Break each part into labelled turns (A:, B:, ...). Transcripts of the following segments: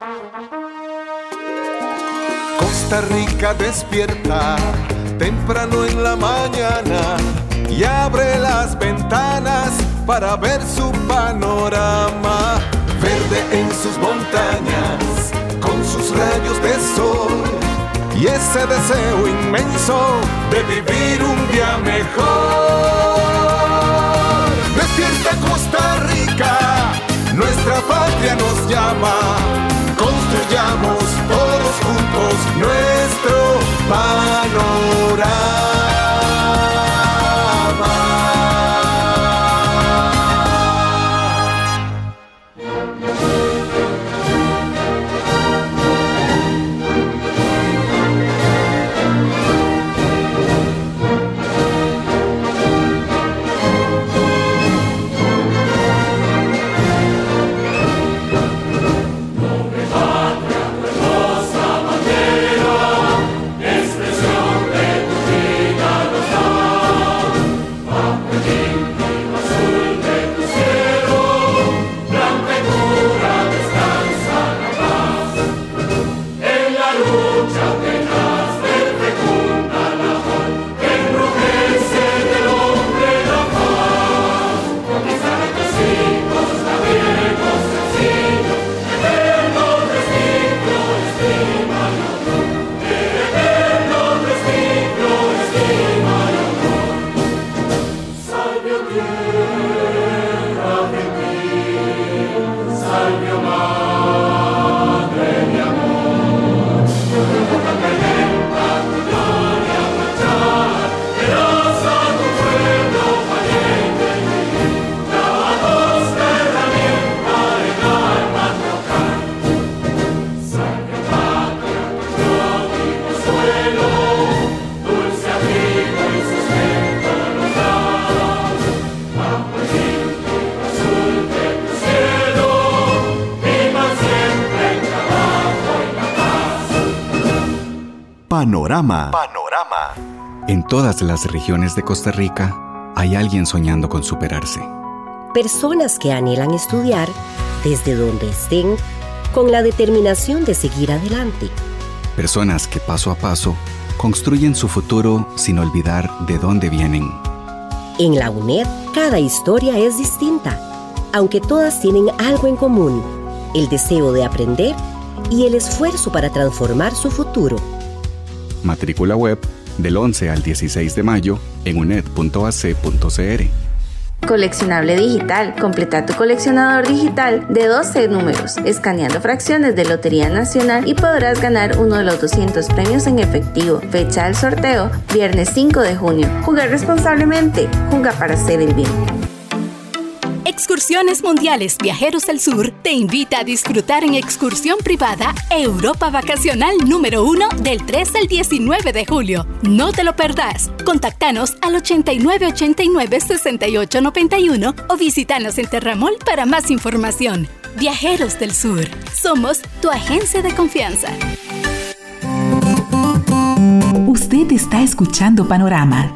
A: Costa Rica despierta temprano en la mañana y abre las ventanas para ver su panorama. Verde en sus montañas, con sus rayos de sol y ese deseo inmenso de vivir un día mejor. Despierta Costa Rica, nuestra patria nos llama. Construyamos todos juntos nuestro panorama.
B: Panorama. En todas las regiones de Costa Rica hay alguien soñando con superarse.
C: Personas que anhelan estudiar desde donde estén con la determinación de seguir adelante.
B: Personas que paso a paso construyen su futuro sin olvidar de dónde vienen.
C: En la UNED, cada historia es distinta, aunque todas tienen algo en común: el deseo de aprender y el esfuerzo para transformar su futuro.
B: Matrícula web del 11 al 16 de mayo en uned.ac.cr.
D: Coleccionable digital. Completa tu coleccionador digital de 12 números, escaneando fracciones de Lotería Nacional y podrás ganar uno de los 200 premios en efectivo. Fecha del sorteo, viernes 5 de junio. Jugar responsablemente. Juega para hacer el bien.
E: Excursiones Mundiales Viajeros del Sur te invita a disfrutar en excursión privada Europa Vacacional número 1 del 3 al 19 de julio. No te lo perdás. Contáctanos al 8989-6891 o visítanos en Terramol para más información. Viajeros del Sur. Somos tu agencia de confianza.
F: Usted está escuchando Panorama.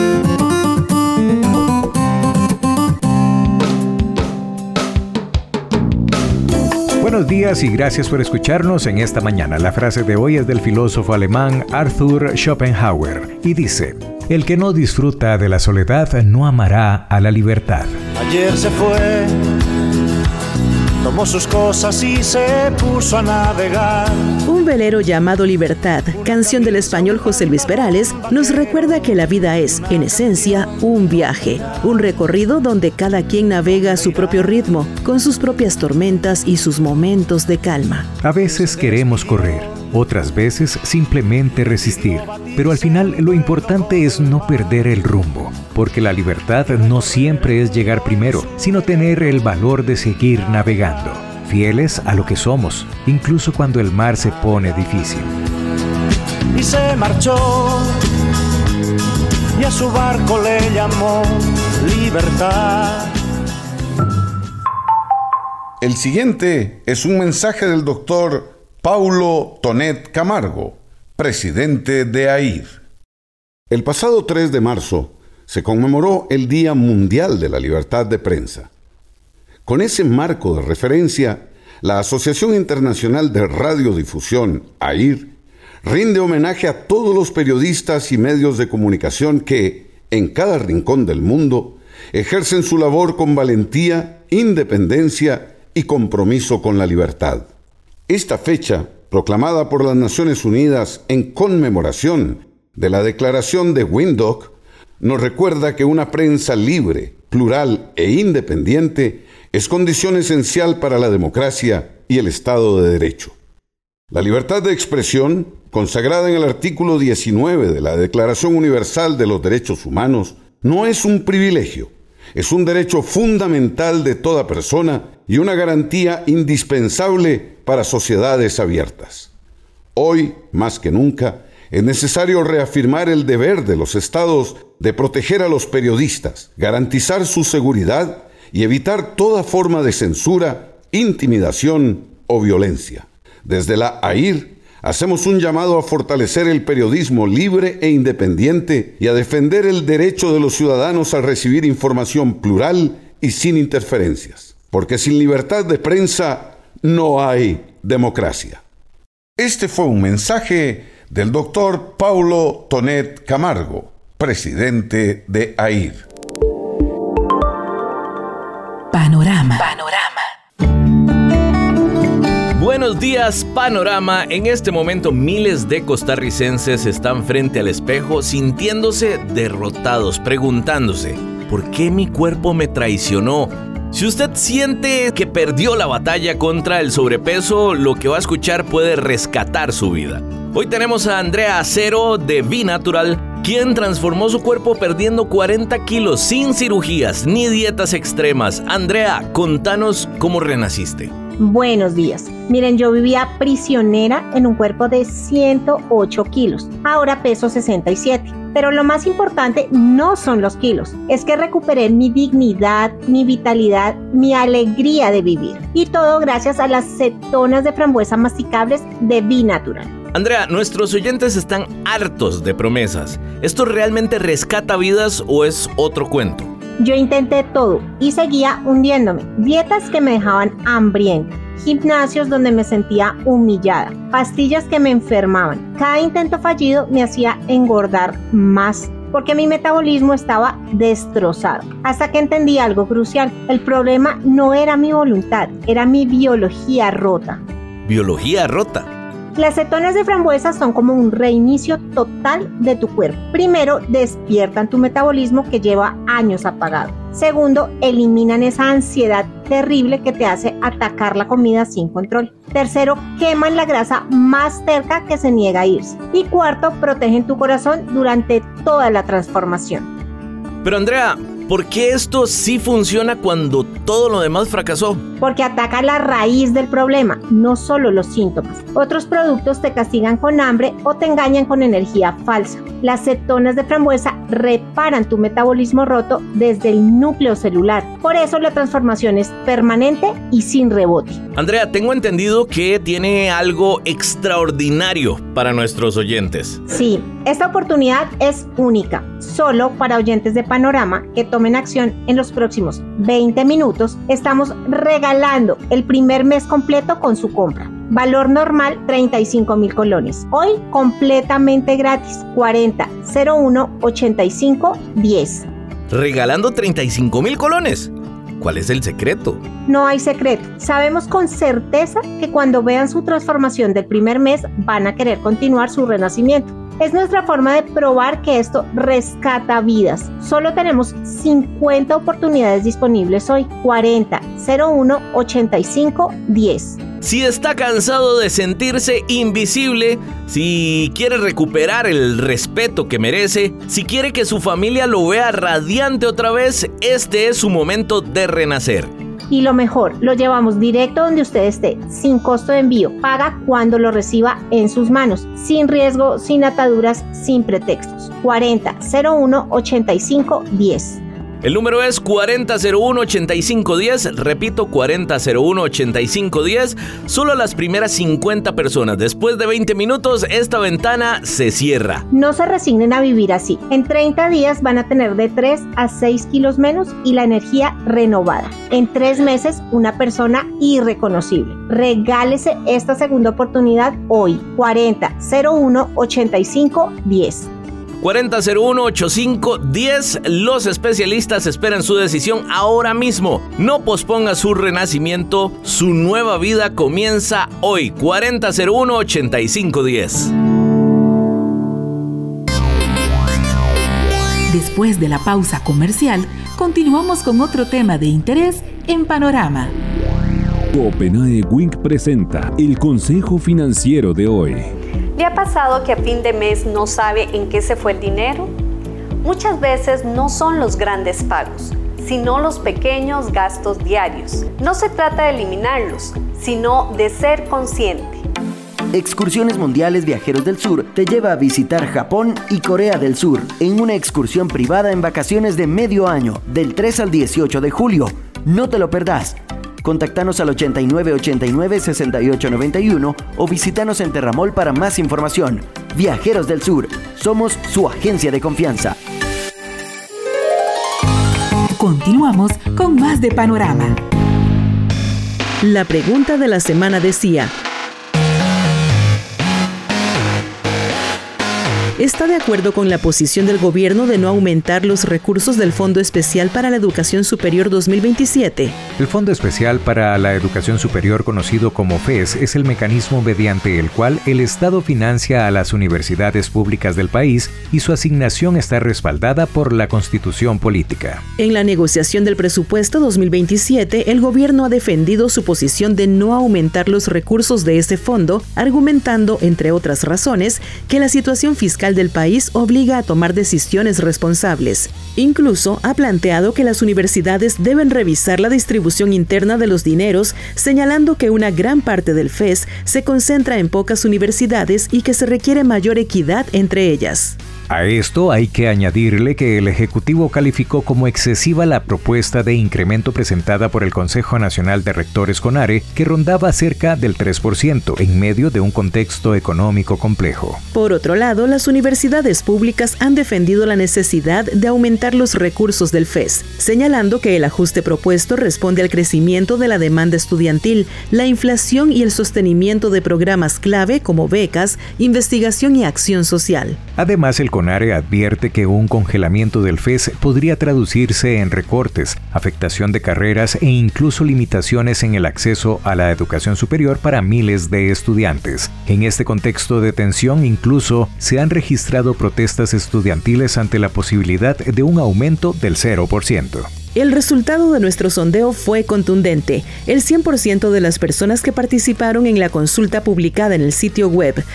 G: Buenos días y gracias por escucharnos en esta mañana. La frase de hoy es del filósofo alemán Arthur Schopenhauer y dice: el que no disfruta de la soledad no amará a la libertad.
H: Ayer se fue, tomó sus cosas y se puso a navegar.
I: Un velero llamado Libertad, canción del español José Luis Perales, nos recuerda que la vida es, en esencia, un viaje, un recorrido donde cada quien navega a su propio ritmo, con sus propias tormentas y sus momentos de calma.
G: A veces queremos correr, otras veces simplemente resistir, pero al final lo importante es no perder el rumbo, porque la libertad no siempre es llegar primero, sino tener el valor de seguir navegando, fieles a lo que somos, incluso cuando el mar se pone difícil.
H: Y se marchó, y a su barco le llamó Libertad.
J: El siguiente es un mensaje del doctor Paulo Tonet Camargo, presidente de AIR. El pasado 3 de marzo se conmemoró el Día Mundial de la Libertad de Prensa. Con ese marco de referencia, la Asociación Internacional de Radiodifusión, AIR, rinde homenaje a todos los periodistas y medios de comunicación que, en cada rincón del mundo, ejercen su labor con valentía, independencia y compromiso con la libertad. Esta fecha, proclamada por las Naciones Unidas en conmemoración de la Declaración de Windhoek, nos recuerda que una prensa libre, plural e independiente es condición esencial para la democracia y el Estado de Derecho. La libertad de expresión, consagrada en el artículo 19 de la Declaración Universal de los Derechos Humanos, no es un privilegio, es un derecho fundamental de toda persona y una garantía indispensable para sociedades abiertas. Hoy, más que nunca, es necesario reafirmar el deber de los estados de proteger a los periodistas, garantizar su seguridad y evitar toda forma de censura, intimidación o violencia. Desde la AIR hacemos un llamado a fortalecer el periodismo libre e independiente y a defender el derecho de los ciudadanos a recibir información plural y sin interferencias, porque sin libertad de prensa no hay democracia. Este fue un mensaje del doctor Paulo Tonet Camargo, presidente de AIR.
F: Panorama.
K: Buenos días, Panorama. En este momento miles de costarricenses están frente al espejo sintiéndose derrotados, preguntándose, ¿por qué mi cuerpo me traicionó? Si usted siente que perdió la batalla contra el sobrepeso, lo que va a escuchar puede rescatar su vida. Hoy tenemos a Andrea Acero de B-Natural, quien transformó su cuerpo perdiendo 40 kilos sin cirugías ni dietas extremas. Andrea, contanos cómo renaciste.
L: Buenos días. Miren, yo vivía prisionera en un cuerpo de 108 kilos. Ahora peso 67. Pero lo más importante no son los kilos, es que recuperé mi dignidad, mi vitalidad, mi alegría de vivir. Y todo gracias a las cetonas de frambuesa masticables de B-Natural.
K: Andrea, nuestros oyentes están hartos de promesas. ¿Esto realmente rescata vidas o es otro cuento?
L: Yo intenté todo y seguía hundiéndome. Dietas que me dejaban hambrienta, gimnasios donde me sentía humillada, pastillas que me enfermaban. Cada intento fallido me hacía engordar más, porque mi metabolismo estaba destrozado. Hasta que entendí algo crucial. El problema no era mi voluntad, era mi biología rota.
K: ¿Biología rota?
L: Las cetonas de frambuesa son como un reinicio total de tu cuerpo. Primero, despiertan tu metabolismo que lleva años apagado. Segundo, eliminan esa ansiedad terrible que te hace atacar la comida sin control. Tercero, queman la grasa más terca que se niega a irse. Y cuarto, protegen tu corazón durante toda la transformación.
K: Pero Andrea, ¿por qué esto sí funciona cuando todo lo demás fracasó?
L: Porque ataca la raíz del problema, no solo los síntomas. Otros productos te castigan con hambre o te engañan con energía falsa. Las cetonas de frambuesa reparan tu metabolismo roto desde el núcleo celular. Por eso la transformación es permanente y sin rebote.
K: Andrea, tengo entendido que tiene algo extraordinario para nuestros oyentes.
L: Sí, esta oportunidad es única, solo para oyentes de Panorama que tomen acción en los próximos 20 minutos. Estamos regalando el primer mes completo con su compra. Valor normal 35,000 colones. Hoy completamente gratis. 40 01 85 10.
K: ¿Regalando 35,000 colones? ¿Cuál es el secreto?
L: No hay secreto. Sabemos con certeza que cuando vean su transformación del primer mes van a querer continuar su renacimiento. Es nuestra forma de probar que esto rescata vidas. Solo tenemos 50 oportunidades disponibles hoy. 40 01 85 10.
K: Si está cansado de sentirse invisible, si quiere recuperar el respeto que merece, si quiere que su familia lo vea radiante otra vez, este es su momento de renacer.
L: Y lo mejor, lo llevamos directo donde usted esté, sin costo de envío. Paga cuando lo reciba en sus manos, sin riesgo, sin ataduras, sin pretextos. 40 01 85 10.
K: El número es 4001-8510, repito, 4001-8510, solo las primeras 50 personas. Después de 20 minutos, esta ventana se cierra.
L: No se resignen a vivir así. En 30 días van a tener de 3 a 6 kilos menos y la energía renovada. En 3 meses, una persona irreconocible. Regálese esta segunda oportunidad hoy. 4001-8510.
K: 4001-8510. Los especialistas esperan su decisión ahora mismo. No posponga su renacimiento. Su nueva vida comienza hoy. 4001-8510.
F: Después de la pausa comercial, continuamos con otro tema de interés en Panorama.
M: Copenhague Wink presenta el consejo financiero de hoy.
N: ¿Le ha pasado que a fin de mes no sabe en qué se fue el dinero? Muchas veces no son los grandes pagos, sino los pequeños gastos diarios. No se trata de eliminarlos, sino de ser consciente.
O: Excursiones Mundiales Viajeros del Sur te lleva a visitar Japón y Corea del Sur en una excursión privada en vacaciones de medio año, del 3 al 18 de julio. No te lo perdás. Contactanos al 8989-6891 o visítanos en Terramol para más información. Viajeros del Sur, somos su agencia de confianza.
F: Continuamos con más de Panorama.
I: La pregunta de la semana decía: ¿está de acuerdo con la posición del gobierno de no aumentar los recursos del Fondo Especial para la Educación Superior 2027?
G: El Fondo Especial para la Educación Superior, conocido como FES, es el mecanismo mediante el cual el Estado financia a las universidades públicas del país y su asignación está respaldada por la Constitución Política.
I: En la negociación del presupuesto 2027, el gobierno ha defendido su posición de no aumentar los recursos de ese fondo, argumentando, entre otras razones, que la situación fiscal del país obliga a tomar decisiones responsables. Incluso ha planteado que las universidades deben revisar la distribución interna de los dineros, señalando que una gran parte del FES se concentra en pocas universidades y que se requiere mayor equidad entre ellas.
G: A esto hay que añadirle que el Ejecutivo calificó como excesiva la propuesta de incremento presentada por el Consejo Nacional de Rectores CONARE, que rondaba cerca del 3% en medio de un contexto económico complejo.
I: Por otro lado, las universidades públicas han defendido la necesidad de aumentar los recursos del FES, señalando que el ajuste propuesto responde al crecimiento de la demanda estudiantil, la inflación y el sostenimiento de programas clave como becas, investigación y acción social.
G: Además, el CONARE advierte que un congelamiento del FES podría traducirse en recortes, afectación de carreras e incluso limitaciones en el acceso a la educación superior para miles de estudiantes. En este contexto de tensión, incluso se han registrado protestas estudiantiles ante la posibilidad de un aumento del 0%.
I: El resultado de nuestro sondeo fue contundente. El 100% de las personas que participaron en la consulta publicada en el sitio web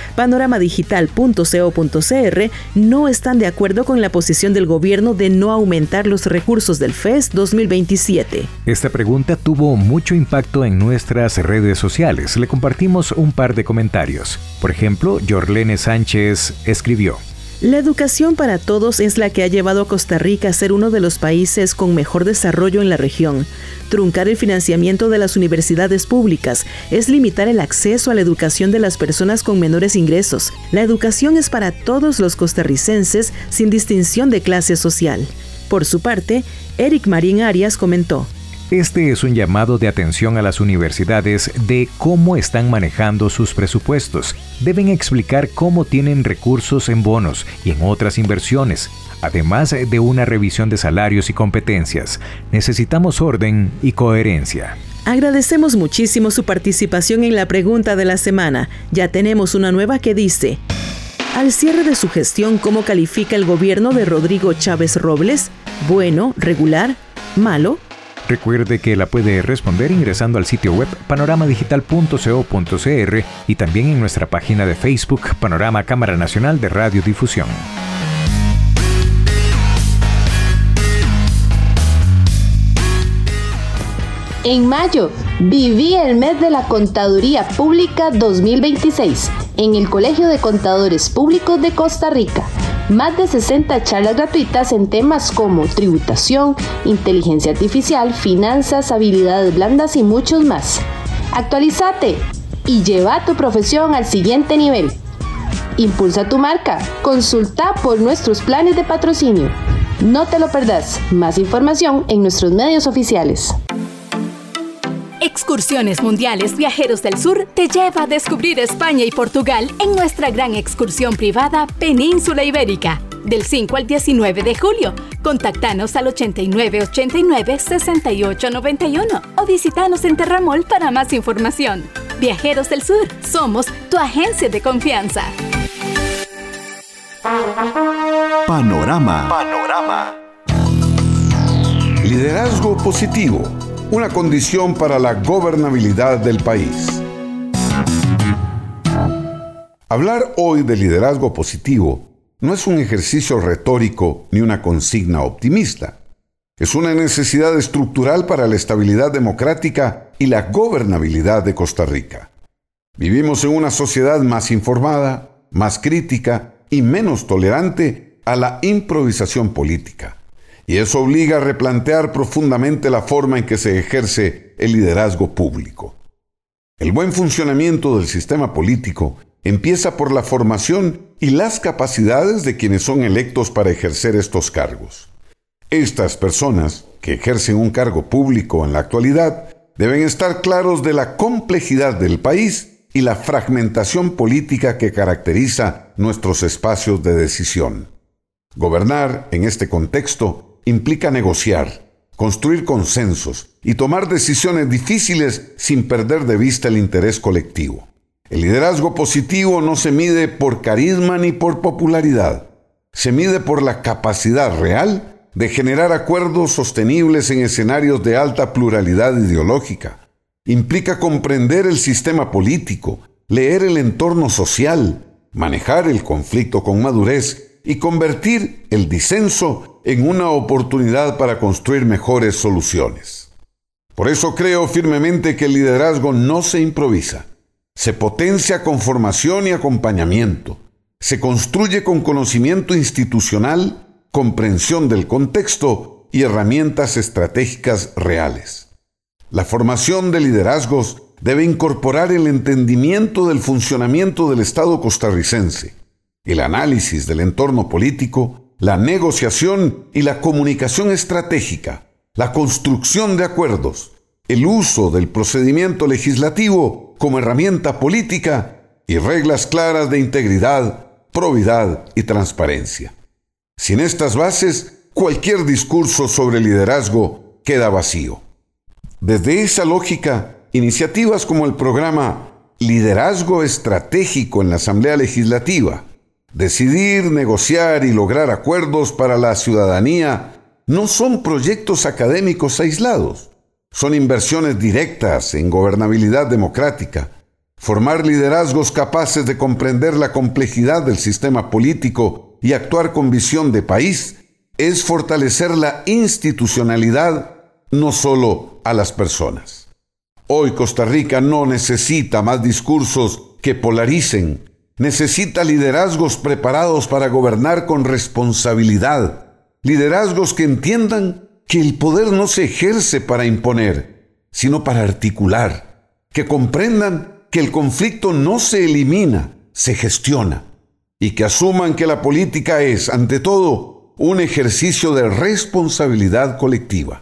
I: panoramadigital.co.cr no están de acuerdo con la posición del gobierno de no aumentar los recursos del FES 2027.
G: Esta pregunta tuvo mucho impacto en nuestras redes sociales. Le compartimos un par de comentarios. Por ejemplo, Yorlene Sánchez escribió:
I: la educación para todos es la que ha llevado a Costa Rica a ser uno de los países con mejor desarrollo en la región. Truncar el financiamiento de las universidades públicas es limitar el acceso a la educación de las personas con menores ingresos. La educación es para todos los costarricenses sin distinción de clase social. Por su parte, Eric Marín Arias comentó:
G: este es un llamado de atención a las universidades de cómo están manejando sus presupuestos. Deben explicar cómo tienen recursos en bonos y en otras inversiones, además de una revisión de salarios y competencias. Necesitamos orden y coherencia.
I: Agradecemos muchísimo su participación en la pregunta de la semana. Ya tenemos una nueva que dice: al cierre de su gestión, ¿cómo califica el gobierno de Rodrigo Chávez Robles? ¿Bueno, regular, malo?
G: Recuerde que la puede responder ingresando al sitio web panoramadigital.co.cr y también en nuestra página de Facebook Panorama Cámara Nacional de Radiodifusión.
P: En mayo, viví el mes de la Contaduría Pública 2026 en el Colegio de Contadores Públicos de Costa Rica. Más de 60 charlas gratuitas en temas como tributación, inteligencia artificial, finanzas, habilidades blandas y muchos más. Actualízate y lleva tu profesión al siguiente nivel. Impulsa tu marca. Consulta por nuestros planes de patrocinio. No te lo perdás. Más información en nuestros medios oficiales.
E: Excursiones Mundiales Viajeros del Sur te lleva a descubrir España y Portugal en nuestra gran excursión privada Península Ibérica, del 5 al 19 de julio. Contáctanos al 8989-6891 o visítanos en Terramol para más información. Viajeros del Sur, somos tu agencia de confianza.
J: Panorama. Liderazgo positivo, una condición para la gobernabilidad del país. Hablar hoy de liderazgo positivo no es un ejercicio retórico ni una consigna optimista. Es una necesidad estructural para la estabilidad democrática y la gobernabilidad de Costa Rica. Vivimos en una sociedad más informada, más crítica y menos tolerante a la improvisación política. Y eso obliga a replantear profundamente la forma en que se ejerce el liderazgo público. El buen funcionamiento del sistema político empieza por la formación y las capacidades de quienes son electos para ejercer estos cargos. Estas personas, que ejercen un cargo público en la actualidad, deben estar claros de la complejidad del país y la fragmentación política que caracteriza nuestros espacios de decisión. Gobernar, en este contexto, implica negociar, construir consensos y tomar decisiones difíciles sin perder de vista el interés colectivo. El liderazgo positivo no se mide por carisma ni por popularidad. Se mide por la capacidad real de generar acuerdos sostenibles en escenarios de alta pluralidad ideológica. Implica comprender el sistema político, leer el entorno social, manejar el conflicto con madurez y convertir el disenso en una oportunidad para construir mejores soluciones. Por eso creo firmemente que el liderazgo no se improvisa. Se potencia con formación y acompañamiento. Se construye con conocimiento institucional, comprensión del contexto y herramientas estratégicas reales. La formación de liderazgos debe incorporar el entendimiento del funcionamiento del Estado costarricense, el análisis del entorno político, la negociación y la comunicación estratégica, la construcción de acuerdos, el uso del procedimiento legislativo como herramienta política y reglas claras de integridad, probidad y transparencia. Sin estas bases, cualquier discurso sobre liderazgo queda vacío. Desde esa lógica, iniciativas como el programa Liderazgo Estratégico en la Asamblea Legislativa, decidir, negociar y lograr acuerdos para la ciudadanía, no son proyectos académicos aislados. Son inversiones directas en gobernabilidad democrática. Formar liderazgos capaces de comprender la complejidad del sistema político y actuar con visión de país es fortalecer la institucionalidad, no solo a las personas. Hoy Costa Rica no necesita más discursos que polaricen. Necesita liderazgos preparados para gobernar con responsabilidad. Liderazgos que entiendan que el poder no se ejerce para imponer, sino para articular. Que comprendan que el conflicto no se elimina, se gestiona. Y que asuman que la política es, ante todo, un ejercicio de responsabilidad colectiva.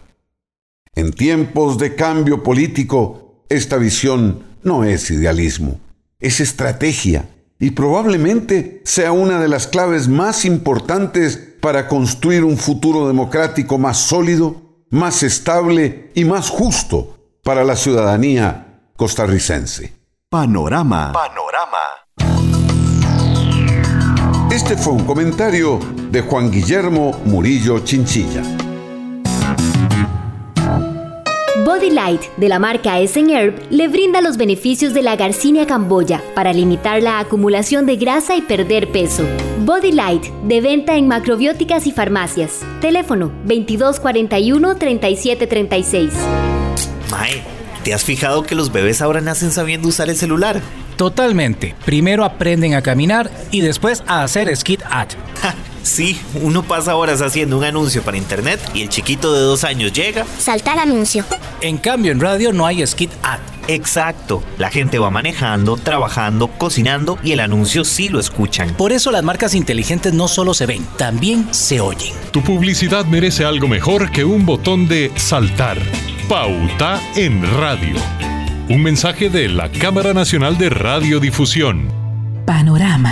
J: En tiempos de cambio político, esta visión no es idealismo, es estrategia y probablemente sea una de las claves más importantes para construir un futuro democrático más sólido, más estable y más justo para la ciudadanía costarricense.
B: Panorama.
J: Este fue un comentario de Juan Guillermo Murillo Chinchilla.
Q: Body Light, de la marca Essen Herb, le brinda los beneficios de la Garcinia camboya para limitar la acumulación de grasa y perder peso. Body Light, de venta en macrobióticas y farmacias. Teléfono 2241-3736.
R: Mae, ¿te has fijado que los bebés ahora nacen sabiendo usar el celular?
S: Totalmente. Primero aprenden a caminar y después a hacer skid at.
R: Sí, uno pasa horas haciendo un anuncio para internet y el chiquito de 2 años llega.
S: Saltar anuncio.
T: En cambio, en radio no hay skip ad.
R: Exacto. La gente va manejando, trabajando, cocinando y el anuncio sí lo escuchan.
T: Por eso las marcas inteligentes no solo se ven, también se oyen.
U: Tu publicidad merece algo mejor que un botón de saltar. Pauta en radio. Un mensaje de la Cámara Nacional de Radiodifusión.
F: Panorama.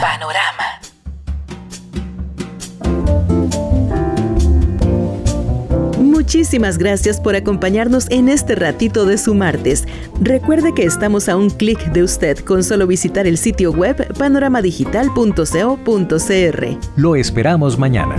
I: Muchísimas gracias por acompañarnos en este ratito de su martes. Recuerde que estamos a un clic de usted con solo visitar el sitio web panoramadigital.co.cr.
G: Lo esperamos mañana.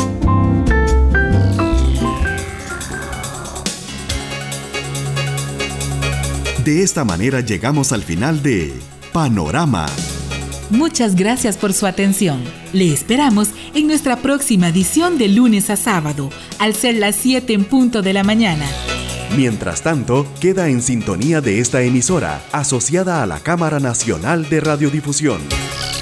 V: De esta manera llegamos al final de Panorama.
F: Muchas gracias por su atención. Le esperamos en nuestra próxima edición de lunes a sábado, al ser las 7 en punto de la mañana.
V: Mientras tanto, queda en sintonía de esta emisora, asociada a la Cámara Nacional de Radiodifusión.